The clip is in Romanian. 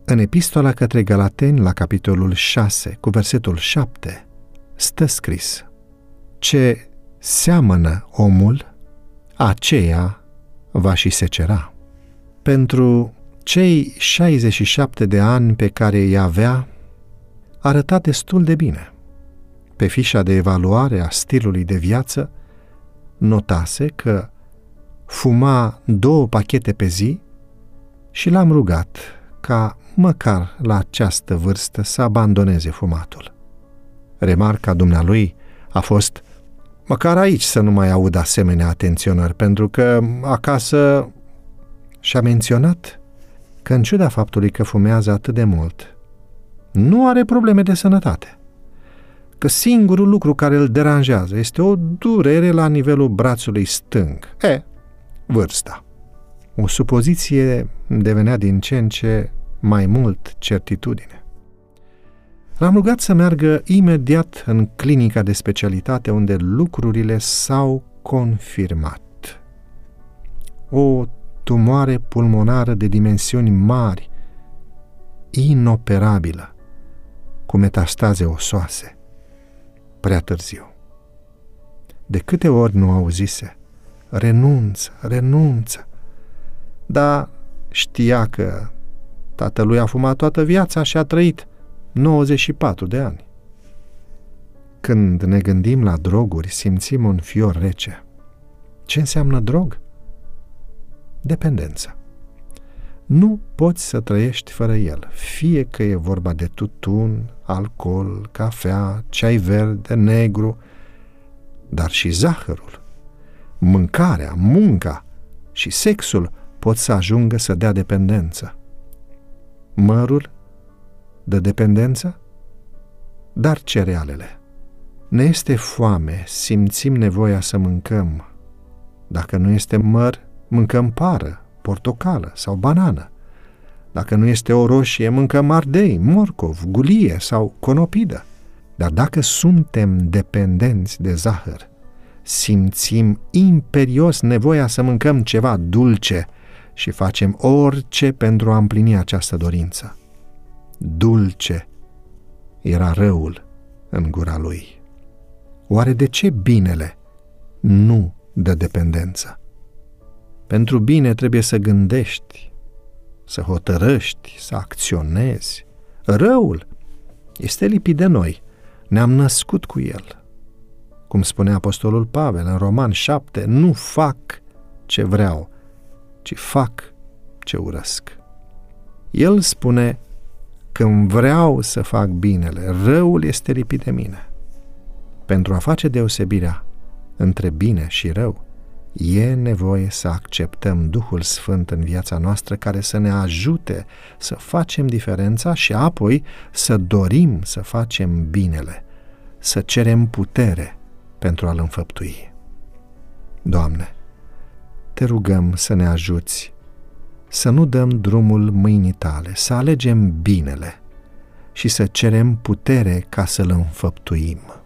În epistola către Galateni, la capitolul 6, cu versetul 7, stă scris: ce seamănă omul, aceea va și secera. Pentru cei 67 de ani pe care îi avea, arăta destul de bine. Pe fișa de evaluare a stilului de viață notase că fuma 2 pachete pe zi și l-am rugat ca măcar la această vârstă să abandoneze fumatul. Remarca dumnealui a fost: măcar aici să nu mai aud asemenea atenționări, pentru că acasă... Și-a menționat că, în ciuda faptului că fumează atât de mult, nu are probleme de sănătate, că singurul lucru care îl deranjează este o durere la nivelul brațului stâng. Vârsta. O supoziție devenea din ce în ce mai mult certitudine. L-am rugat să meargă imediat în clinica de specialitate, unde lucrurile s-au confirmat. O tumoare pulmonară de dimensiuni mari, inoperabilă, cu metastaze osoase. Prea târziu. De câte ori nu auzise: renunță. Dar știa că tatălui a fumat toată viața și a trăit 94 de ani. Când ne gândim la droguri, simțim un fior rece. Ce înseamnă drog? Dependență. Nu poți să trăiești fără el, fie că e vorba de tutun, alcool, cafea, ceai verde, negru, dar și zahărul, mâncarea, munca și sexul pot să ajungă să dea dependență. Mărul dă dependență, dar cerealele. Ne este foame, simțim nevoia să mâncăm. Dacă nu este măr, mâncăm pară, portocală sau banană. Dacă nu este o roșie, mâncăm ardei, morcov, gulie sau conopidă. Dar dacă suntem dependenți de zahăr, simțim imperios nevoia să mâncăm ceva dulce și facem orice pentru a împlini această dorință. Dulce era răul în gura lui. Oare de ce binele nu dă dependență? Pentru bine trebuie să gândești, să hotărăști, să acționezi. Răul este lipit de noi. Ne-am născut cu el. Cum spune apostolul Pavel în Roman 7, nu fac ce vreau, ci fac ce urăsc. El spune: când vreau să fac binele, răul este lipit de mine. Pentru a face deosebirea între bine și rău, e nevoie să acceptăm Duhul Sfânt în viața noastră, care să ne ajute să facem diferența și apoi să dorim să facem binele, să cerem putere pentru a-l înfăptui. Doamne, te rugăm să ne ajuți să nu dăm drumul mâinii tale, să alegem binele și să cerem putere ca să-l înfăptuim.